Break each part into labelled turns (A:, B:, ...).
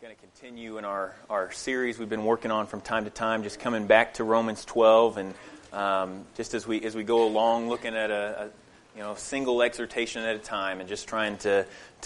A: Going to continue in our series we've been working on from time to time, just coming back to Romans 12, and just as we go along, looking at a single exhortation at a time, and just trying to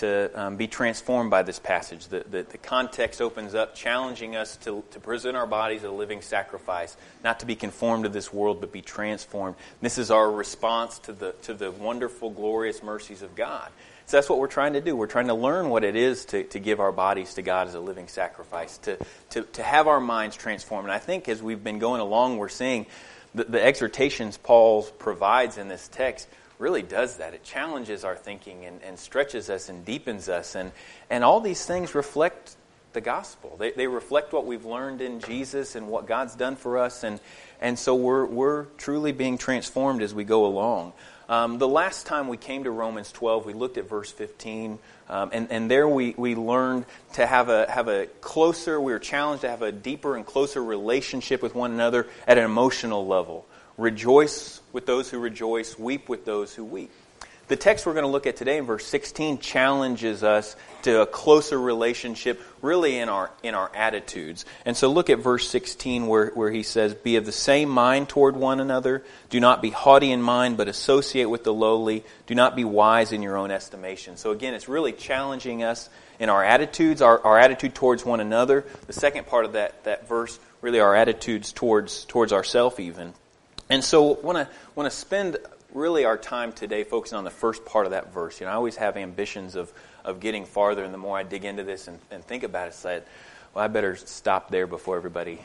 A: be transformed by this passage. The context opens up, challenging us to present our bodies as a living sacrifice, not to be conformed to this world, but be transformed. This is our response to the wonderful, glorious mercies of God. So that's what we're trying to do. We're trying to learn what it is to give our bodies to God as a living sacrifice, to have our minds transformed. And I think as we've been going along, we're seeing the exhortations Paul provides in this text really does that. It challenges our thinking and stretches us and deepens us. And all these things reflect the gospel. They reflect what we've learned in Jesus and what God's done for us. And so we're truly being transformed as we go along. The last time we came to Romans 12, we looked at verse 15, and there we learned to have a closer, we were challenged to have a deeper and closer relationship with one another at an emotional level. Rejoice with those who rejoice, weep with those who weep. The text we're going to look at today in verse 16 challenges us to a closer relationship really in our attitudes. And so look at verse 16 where he says, "Be of the same mind toward one another. Do not be haughty in mind, but associate with the lowly. Do not be wise in your own estimation." So again, it's really challenging us in our attitudes, our attitude towards one another. The second part of that verse, really our attitudes towards ourselves even. And so want to spend really our time today focusing on the first part of that verse. I always have ambitions of getting farther, and the more I dig into this and think about it, it's like, well, I better stop there before everybody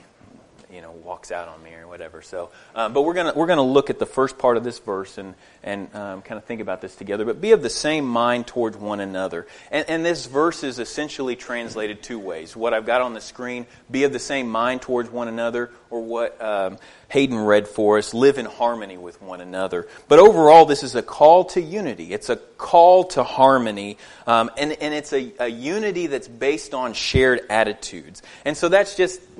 A: walks out on me or whatever. So, but we're gonna look at the first part of this verse and kind of think about this together. But be of the same mind towards one another. And this verse is essentially translated two ways. What I've got on the screen, be of the same mind towards one another, or what Hayden read for us, live in harmony with one another. But overall, this is a call to unity. It's a call to harmony, and it's a unity that's based on shared attitudes. And so that's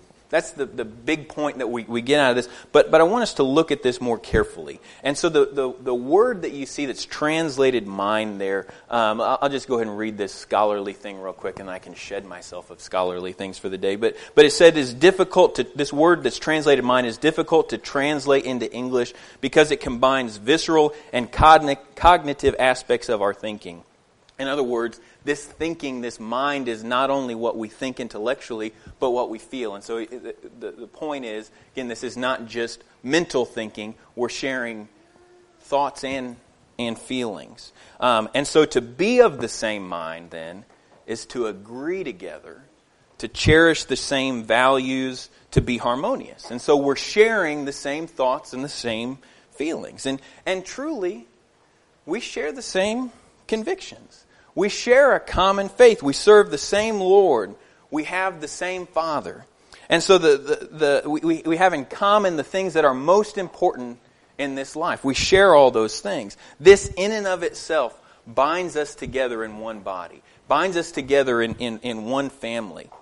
A: the big point that we get out of this. But I want us to look at this more carefully. And so the word that you see that's translated mind there, I'll just go ahead and read this scholarly thing real quick, and I can shed myself of scholarly things for the day. But it said this word that's translated mind is difficult to translate into English because it combines visceral and cognitive aspects of our thinking. In other words, this thinking, this mind is not only what we think intellectually, but what we feel. And so the point is, again, this is not just mental thinking. We're sharing thoughts and feelings. And so to be of the same mind, then, is to agree together, to cherish the same values, to be harmonious. And so we're sharing the same thoughts and the same feelings. And truly, we share the same convictions. We share a common faith. We serve the same Lord. We have the same Father. And so we have in common the things that are most important in this life. We share all those things. This in and of itself binds us together in one body. Binds us together in one family.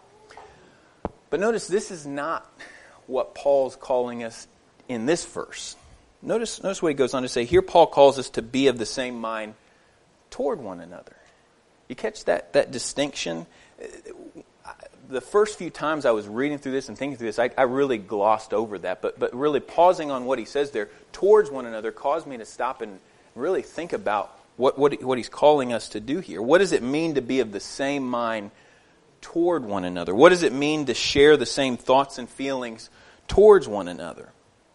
A: But notice this is not what Paul's calling us in this verse. Notice what he goes on to say. Here Paul calls us to be of the same mind toward one another. You catch that distinction? The first few times I was reading through this and thinking through this, I really glossed over that. But really pausing on what he says there, towards one another, caused me to stop and really think about what he's calling us to do here. What does it mean to be of the same mind toward one another? What does it mean to share the same thoughts and feelings towards one another?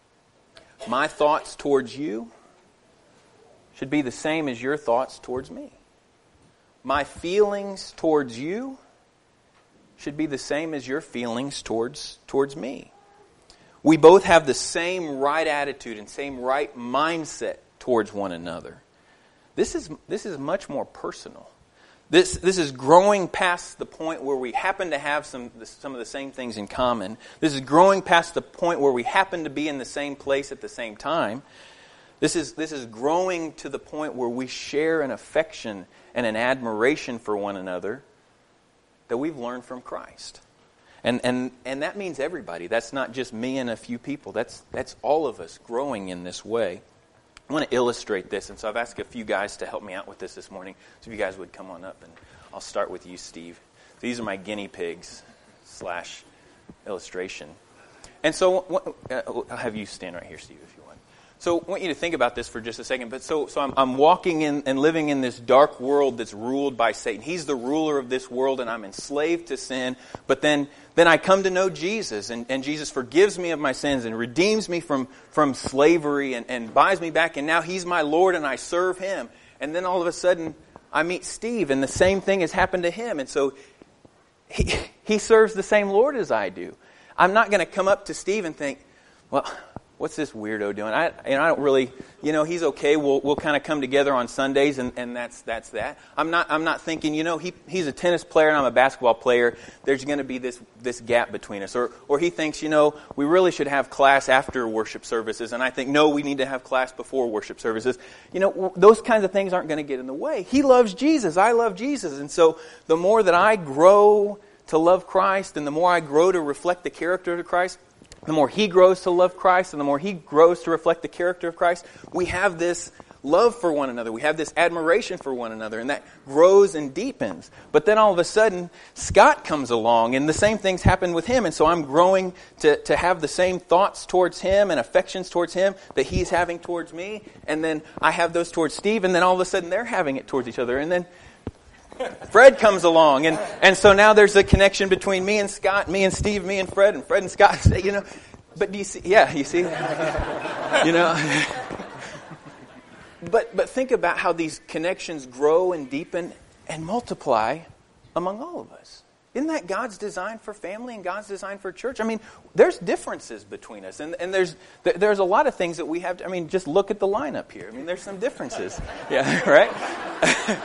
A: My thoughts towards you should be the same as your thoughts towards me. My feelings towards you should be the same as your feelings towards me. We both have the same right attitude and same right mindset towards one another. This is much more personal. This is growing past the point where we happen to have some of the same things in common. This is growing past the point where we happen to be in the same place at the same time. This is growing to the point where we share an affection and an admiration for one another that we've learned from Christ. And that means everybody. That's not just me and a few people. That's all of us growing in this way. I want to illustrate this, and so I've asked a few guys to help me out with this morning. So if you guys would come on up, and I'll start with you, Steve. these are my guinea pigs / illustration. And so I'll have you stand right here, Steve, if you want. So I want you to think about this for just a second. But so I'm walking in and living in this dark world that's ruled by Satan. He's the ruler of this world, and I'm enslaved to sin. But then I come to know Jesus, and Jesus forgives me of my sins and redeems me from slavery and buys me back. And now He's my Lord, and I serve Him. And then all of a sudden, I meet Steve, and the same thing has happened to him. And so he serves the same Lord as I do. I'm not going to come up to Steve and think, well, what's this weirdo doing? I don't really, he's okay. We'll kind of come together on Sundays, and that's that. I'm not thinking, he's a tennis player and I'm a basketball player. There's going to be this gap between us. Or he thinks, we really should have class after worship services, and I think, no, we need to have class before worship services. Those kinds of things aren't going to get in the way. He loves Jesus. I love Jesus. And so the more that I grow to love Christ, and the more I grow to reflect the character of Christ, the more he grows to love Christ, and the more he grows to reflect the character of Christ, we have this love for one another. We have this admiration for one another, and that grows and deepens. But then all of a sudden, Scott comes along, and the same things happen with him. And so I'm growing to have the same thoughts towards him and affections towards him that he's having towards me. And then I have those towards Steve, and then all of a sudden they're having it towards each other. And then Fred comes along, and so now there's a connection between me and Scott, me and Steve, me and Fred and Scott. But do you see? Yeah, you see. But think about how these connections grow and deepen and multiply among all of us. Isn't that God's design for family and God's design for church? I mean, there's differences between us, and there's a lot of things that we have to, just look at the lineup here. There's some differences. Yeah, right?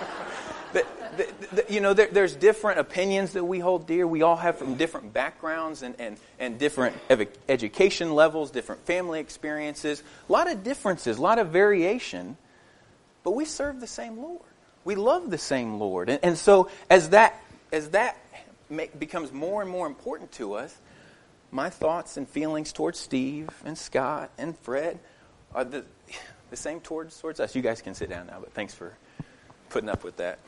A: There's different opinions that we hold dear. We all have from different backgrounds and different education levels, different family experiences. A lot of differences, a lot of variation. But we serve the same Lord. We love the same Lord. And so as that becomes more and more important to us, my thoughts and feelings towards Steve and Scott and Fred are the same towards us. You guys can sit down now, but thanks for putting up with that.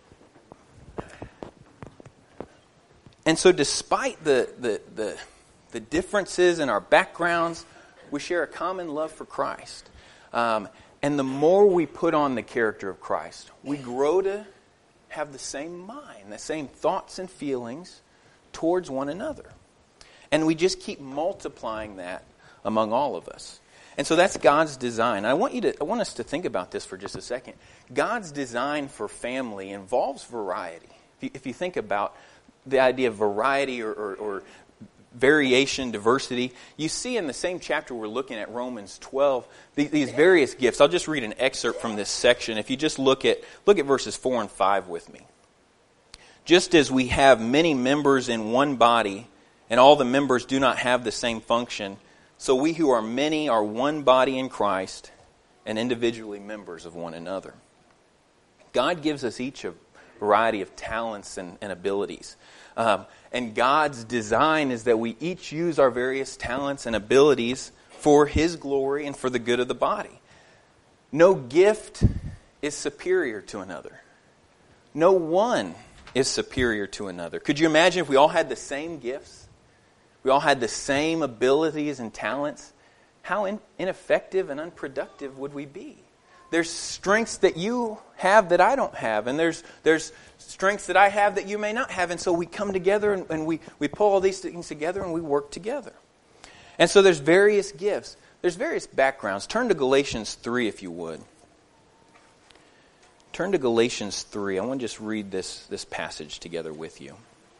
A: And so despite the differences in our backgrounds, we share a common love for Christ. And the more we put on the character of Christ, we grow to have the same mind, the same thoughts and feelings towards one another. And we just keep multiplying that among all of us. And so that's God's design. I want us to think about this for just a second. God's design for family involves variety. If you think about the idea of variety or variation, diversity, you see in the same chapter we're looking at, Romans 12, these various gifts. I'll just read an excerpt from this section. If you just look at verses 4 and 5 with me. Just as we have many members in one body, and all the members do not have the same function, so we who are many are one body in Christ, and individually members of one another. God gives us each a variety of talents and abilities. And God's design is that we each use our various talents and abilities for His glory and for the good of the body. No gift is superior to another. No one is superior to another. Could you imagine if we all had the same gifts? We all had the same abilities and talents? How ineffective and unproductive would we be? There's strengths that you have that I don't have, and there's strengths that I have that you may not have, and so we come together and we pull all these things together and we work together. And so there's various gifts. There's various backgrounds. Turn to Galatians 3 if you would. Turn to Galatians 3. I want to just read this passage together with you.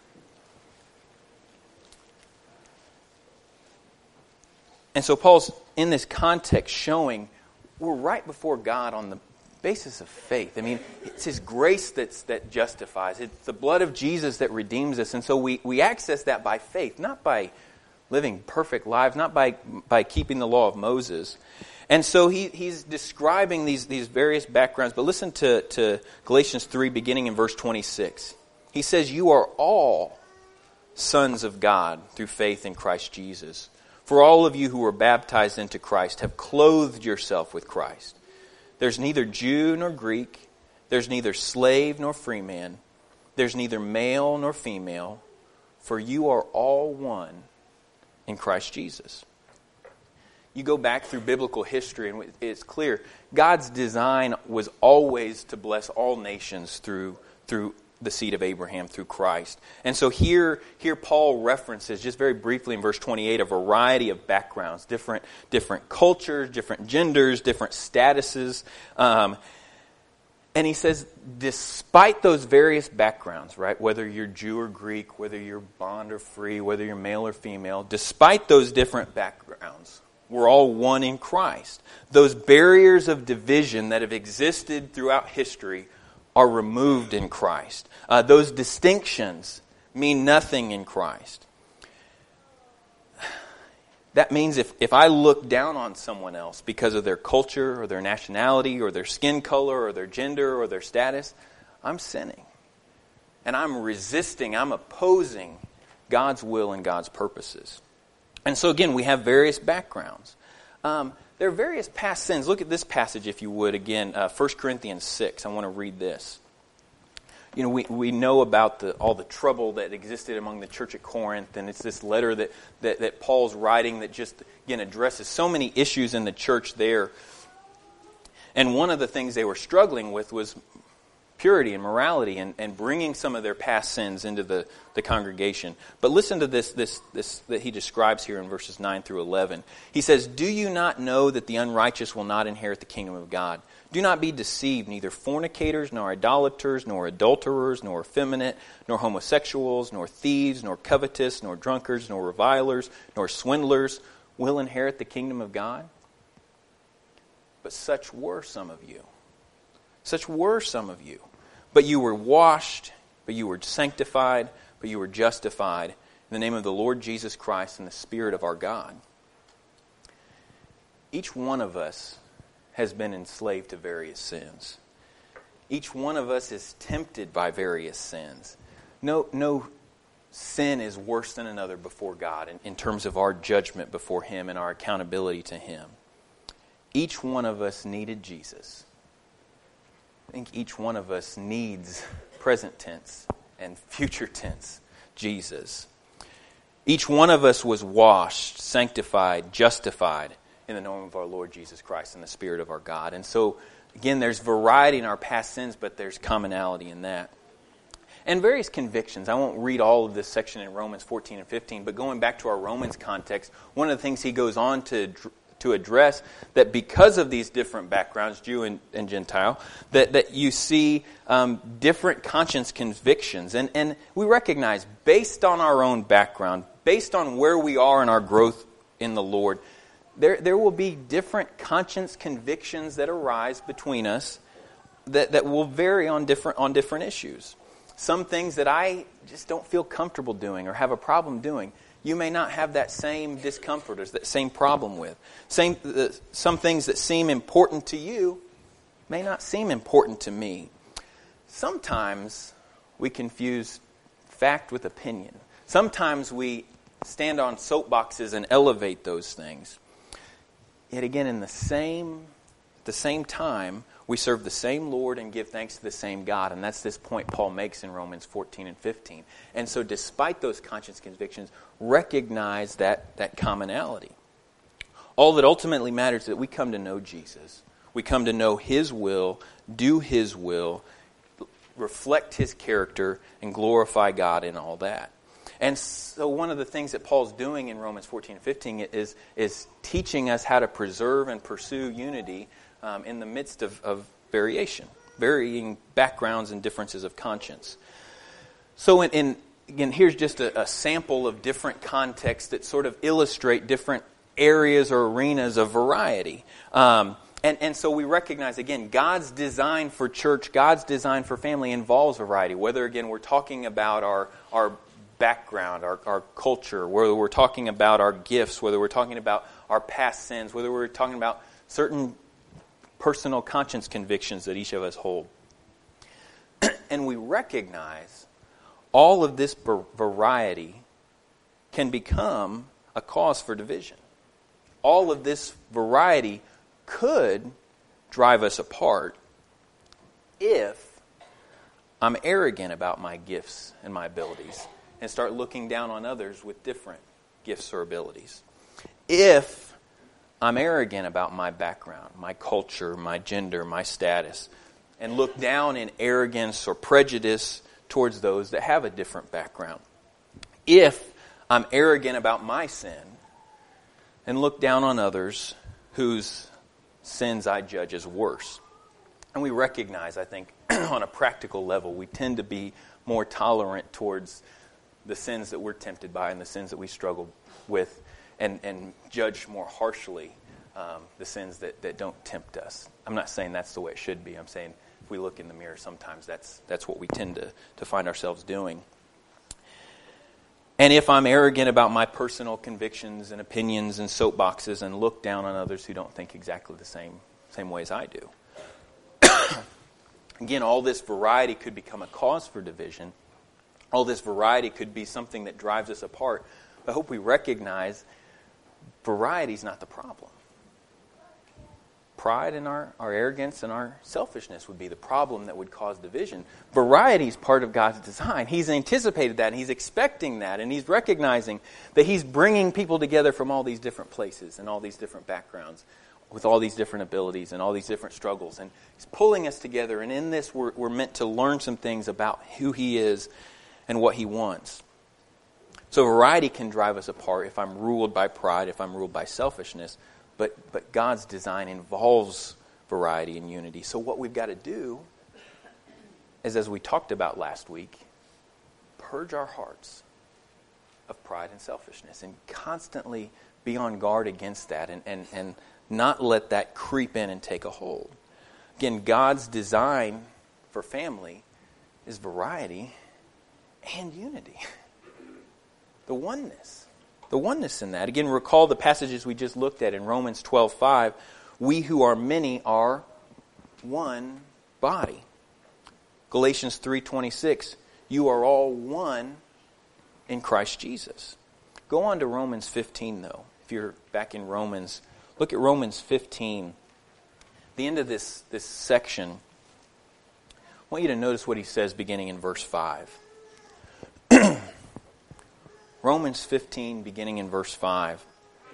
A: And so Paul's in this context showing we're right before God on the basis of faith. It's His grace that justifies. It's the blood of Jesus that redeems us. And so we access that by faith, not by living perfect lives, not by keeping the law of Moses. And so he's describing these various backgrounds. But listen to Galatians 3, beginning in verse 26. He says, "You are all sons of God through faith in Christ Jesus. For all of you who were baptized into Christ have clothed yourself with Christ. There's neither Jew nor Greek. There's neither slave nor free man. there's neither male nor female, for you are all one in Christ Jesus. You go back through biblical history and it's clear God's design was always to bless all nations through the seed of Abraham, through Christ. And so here Paul references, just very briefly in verse 28, a variety of backgrounds, different cultures, different genders, different statuses. And he says, despite those various backgrounds, right, whether you're Jew or Greek, whether you're bond or free, whether you're male or female, despite those different backgrounds, we're all one in Christ. Those barriers of division that have existed throughout history are removed in Christ. Those distinctions mean nothing in Christ. That means if I look down on someone else because of their culture or their nationality or their skin color or their gender or their status, I'm sinning. And I'm resisting, I'm opposing God's will and God's purposes. And so again, we have various backgrounds. There are various past sins. Look at this passage, if you would, again, 1 Corinthians 6. I want to read this. You know, we know about all the trouble that existed among the church at Corinth, and it's this letter that Paul's writing that just, again, addresses so many issues in the church there. And one of the things they were struggling with was purity and morality and bringing some of their past sins into the congregation. But listen to this that he describes here in verses 9 through 11. He says, "Do you not know that the unrighteous will not inherit the kingdom of God? Do not be deceived, neither fornicators, nor idolaters, nor adulterers, nor effeminate, nor homosexuals, nor thieves, nor covetous, nor drunkards, nor revilers, nor swindlers will inherit the kingdom of God. But such were some of you. Such were some of you. But you were washed, but you were sanctified, but you were justified in the name of the Lord Jesus Christ and the Spirit of our God." Each one of us has been enslaved to various sins. Each one of us is tempted by various sins. No sin is worse than another before God in terms of our judgment before Him and our accountability to Him. Each one of us needed Jesus. I think each one of us needs present tense and future tense Jesus. Each one of us was washed, sanctified, justified in the name of our Lord Jesus Christ and the Spirit of our God. And so, again, there's variety in our past sins, but there's commonality in that. And various convictions. I won't read all of this section in Romans 14 and 15, but going back to our Romans context, one of the things he goes on to address, that because of these different backgrounds, Jew and Gentile, that you see different conscience convictions. And we recognize, based on our own background, based on where we are in our growth in the Lord, there will be different conscience convictions that arise between us that will vary on different issues. Some things that I just don't feel comfortable doing or have a problem doing, you may not have that same discomfort or that same problem with. Some things that seem important to you may not seem important to me. Sometimes we confuse fact with opinion. Sometimes we stand on soapboxes and elevate those things. Yet again, at the same time, we serve the same Lord and give thanks to the same God. And that's this point Paul makes in Romans 14 and 15. And so despite those conscience convictions, recognize that commonality. All that ultimately matters is that we come to know Jesus. We come to know His will, do His will, reflect His character, and glorify God in all that. And so one of the things that Paul's doing in Romans 14 and 15 is teaching us how to preserve and pursue unity in the midst of varying backgrounds and differences of conscience. So again, here's just a sample of different contexts that sort of illustrate different areas or arenas of variety. And so we recognize, again, God's design for church, God's design for family involves variety. Whether, again, we're talking about our background, our culture, whether we're talking about our gifts, whether we're talking about our past sins, whether we're talking about certain personal conscience convictions that each of us hold. And we recognize all of this variety can become a cause for division. All of this variety could drive us apart if I'm arrogant about my gifts and my abilities and start looking down on others with different gifts or abilities. If I'm arrogant about my background, my culture, my gender, my status, and look down in arrogance or prejudice towards those that have a different background. If I'm arrogant about my sin and look down on others whose sins I judge as worse. And we recognize, I think, on a practical level, we tend to be more tolerant towards the sins that we're tempted by and the sins that we struggle with and judge more harshly the sins that don't tempt us. I'm not saying that's the way it should be. I'm saying if we look in the mirror, sometimes that's what we tend to find ourselves doing. And if I'm arrogant about my personal convictions and opinions and soapboxes and look down on others who don't think exactly the same way as I do. Again, all this variety could become a cause for division. All this variety could be something that drives us apart. I hope we recognize variety is not the problem. Pride and our arrogance and our selfishness would be the problem that would cause division. Variety is part of God's design. He's anticipated that, and He's expecting that, and He's recognizing that He's bringing people together from all these different places and all these different backgrounds with all these different abilities and all these different struggles. And He's pulling us together, and in this we're meant to learn some things about who He is and what He wants. So variety can drive us apart if I'm ruled by pride, if I'm ruled by selfishness. But God's design involves variety and unity. So what we've got to do is, as we talked about last week, purge our hearts of pride and selfishness and constantly be on guard against that and not let that creep in and take a hold. Again, God's design for family is variety and unity. The oneness in that. Again, recall the passages we just looked at in Romans 12:5. We who are many are one body. Galatians 3:26. You are all one in Christ Jesus. Go on to Romans 15, though. If you're back in Romans, look at Romans 15. The end of this section, I want you to notice what he says beginning in verse 5. Romans 15, beginning in verse 5.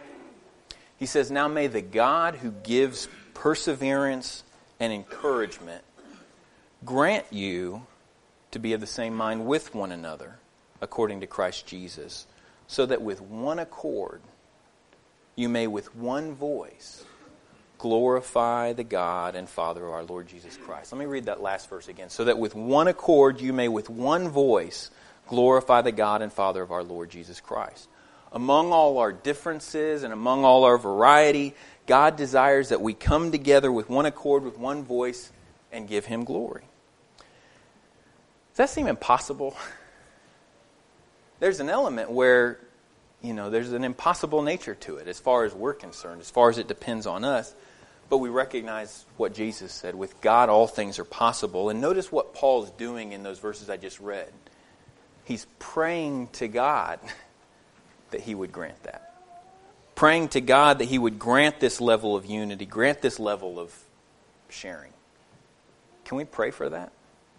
A: He says, Now may the God who gives perseverance and encouragement grant you to be of the same mind with one another, according to Christ Jesus, so that with one accord you may with one voice glorify the God and Father of our Lord Jesus Christ. Let me read that last verse again. So that with one accord you may with one voice glorify the God and Father of our Lord Jesus Christ. Among all our differences and among all our variety, God desires that we come together with one accord, with one voice, and give Him glory. Does that seem impossible? There's an element where, there's an impossible nature to it as far as we're concerned, as far as it depends on us. But we recognize what Jesus said. With God, all things are possible. And notice what Paul's doing in those verses I just read. He's praying to God that He would grant that. Praying to God that He would grant this level of unity, grant this level of sharing. Can we pray for that?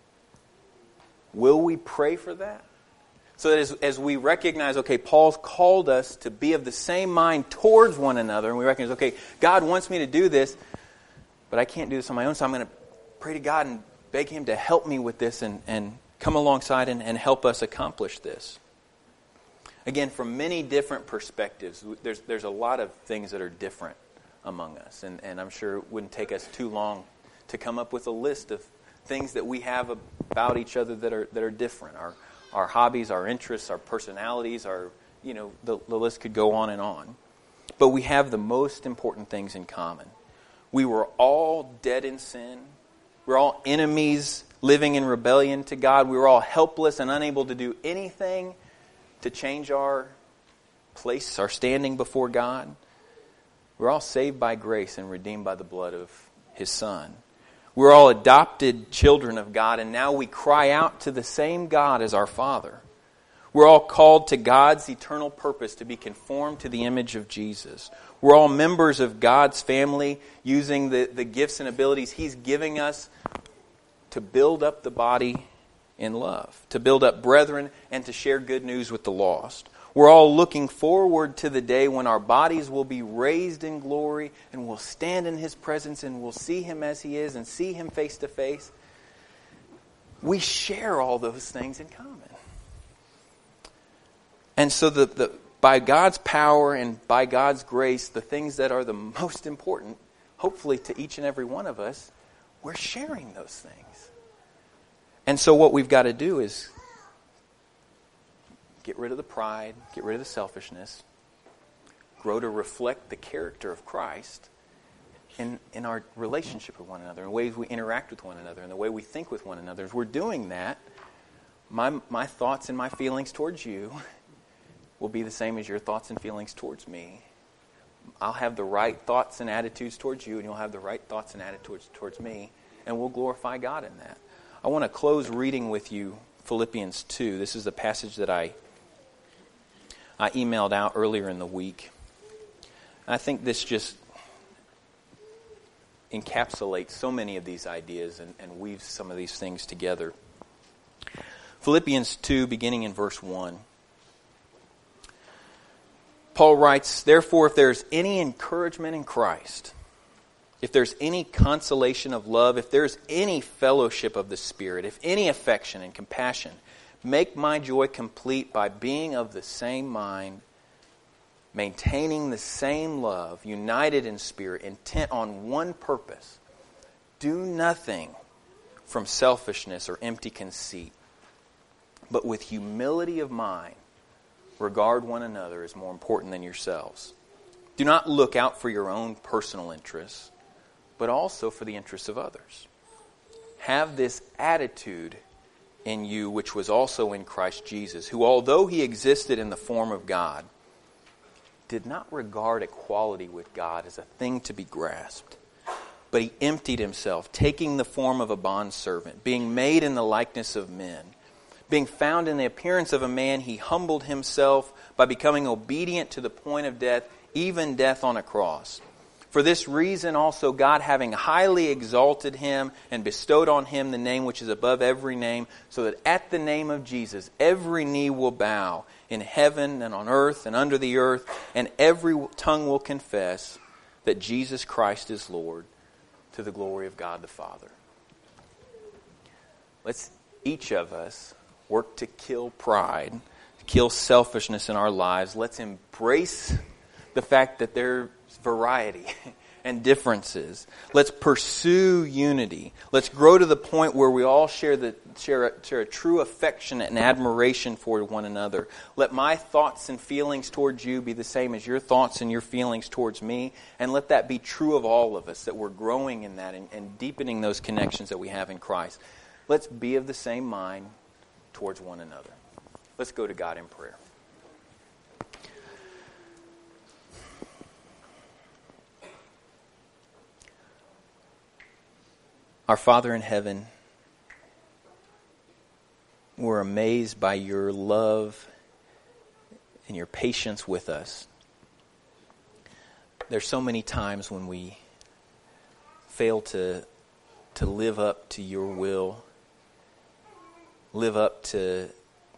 A: Will we pray for that? So that as we recognize, okay, Paul's called us to be of the same mind towards one another, and we recognize, okay, God wants me to do this, but I can't do this on my own, so I'm going to pray to God and beg Him to help me with this and come alongside and help us accomplish this. Again, from many different perspectives, there's a lot of things that are different among us. And I'm sure it wouldn't take us too long to come up with a list of things that we have about each other that are different. Our hobbies, our interests, our personalities, the list could go on and on. But we have the most important things in common. We were all dead in sin. We're all enemies living in rebellion to God. We were all helpless and unable to do anything to change our place, our standing before God. We're all saved by grace and redeemed by the blood of His Son. We're all adopted children of God, and now we cry out to the same God as our Father. We're all called to God's eternal purpose to be conformed to the image of Jesus. We're all members of God's family using the gifts and abilities He's giving us to build up the body in love, to build up brethren, and to share good news with the lost. We're all looking forward to the day when our bodies will be raised in glory and we'll stand in His presence and we'll see Him as He is and see Him face to face. We share all those things in common. And so by God's power and by God's grace, the things that are the most important, hopefully to each and every one of us, we're sharing those things. And so what we've got to do is get rid of the pride, get rid of the selfishness, grow to reflect the character of Christ in our relationship with one another, in the ways we interact with one another, in the way we think with one another. As we're doing that, my thoughts and my feelings towards you will be the same as your thoughts and feelings towards me. I'll have the right thoughts and attitudes towards you, and you'll have the right thoughts and attitudes towards me, and we'll glorify God in that. I want to close reading with you Philippians 2. This is the passage that I emailed out earlier in the week. I think this just encapsulates so many of these ideas and weaves some of these things together. Philippians 2, beginning in verse 1. Paul writes, "Therefore, if there's any encouragement in Christ, if there's any consolation of love, if there's any fellowship of the Spirit, if any affection and compassion, make my joy complete by being of the same mind, maintaining the same love, united in spirit, intent on one purpose. Do nothing from selfishness or empty conceit, but with humility of mind, regard one another as more important than yourselves. Do not look out for your own personal interests, but also for the interests of others. Have this attitude in you which was also in Christ Jesus, who although He existed in the form of God, did not regard equality with God as a thing to be grasped, but He emptied Himself, taking the form of a bondservant, being made in the likeness of men. Being found in the appearance of a man, He humbled Himself by becoming obedient to the point of death, even death on a cross. For this reason also God, having highly exalted Him and bestowed on Him the name which is above every name, so that at the name of Jesus every knee will bow in heaven and on earth and under the earth, and every tongue will confess that Jesus Christ is Lord, to the glory of God the Father." Let's each of us work to kill pride, kill selfishness in our lives. Let's embrace the fact that there's variety and differences. Let's pursue unity. Let's grow to the point where we all share a true affection and admiration for one another. Let my thoughts and feelings towards you be the same as your thoughts and your feelings towards me. And let that be true of all of us, that we're growing in that and deepening those connections that we have in Christ. Let's be of the same mind towards one another. Let's go to God in prayer. Our Father in heaven, we're amazed by your love and your patience with us. There's so many times when we fail to live up to your will, live up to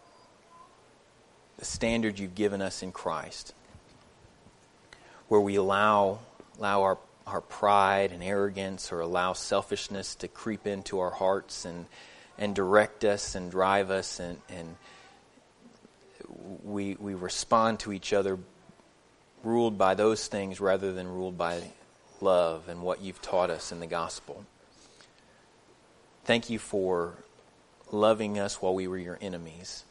A: the standard you've given us in Christ, where we allow our pride and arrogance, or allow selfishness to creep into our hearts and direct us and drive us, and we respond to each other ruled by those things rather than ruled by love and what you've taught us in the gospel. Thank you for loving us while we were your enemies,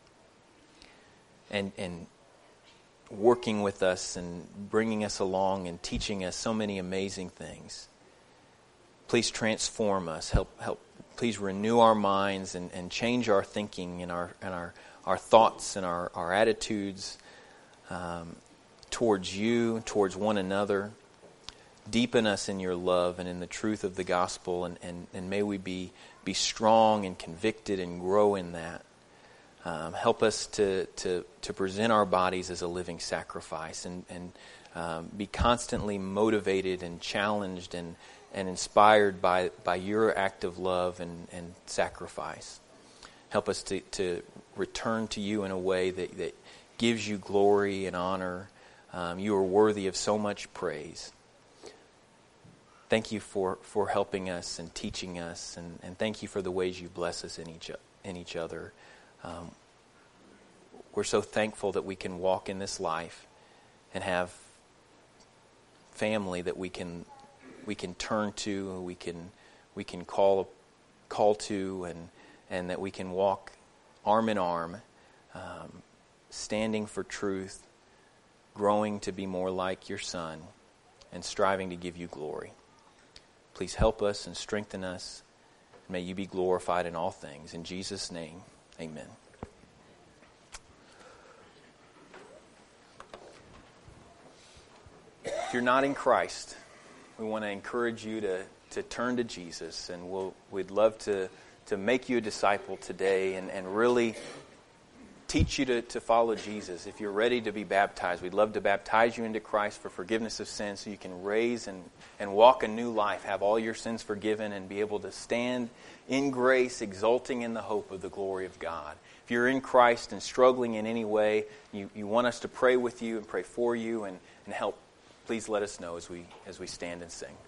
A: and working with us and bringing us along and teaching us so many amazing things. Please transform us. Help. Please renew our minds and change our thinking and our thoughts and our attitudes towards you, towards one another. Deepen us in your love and in the truth of the gospel, and may we be strong and convicted and grow in that. Help us to present our bodies as a living sacrifice, and be constantly motivated and challenged and inspired by your act of love and sacrifice. Help us to return to you in a way that gives you glory and honor. You are worthy of so much praise. Thank you for helping us and teaching us, and thank you for the ways you bless us in each other. We're so thankful that we can walk in this life and have family that we can turn to, we can call to, and that we can walk arm in arm, standing for truth, growing to be more like your Son, and striving to give you glory. Please help us and strengthen us. May you be glorified in all things. In Jesus' name, amen. If you're not in Christ, we want to encourage you to turn to Jesus, and we'd love to make you a disciple today and really teach you to follow Jesus. If you're ready to be baptized, we'd love to baptize you into Christ for forgiveness of sins so you can raise and walk a new life, have all your sins forgiven, and be able to stand in grace, exulting in the hope of the glory of God. If you're in Christ and struggling in any way, you want us to pray with you and pray for you and help, please let us know as we stand and sing.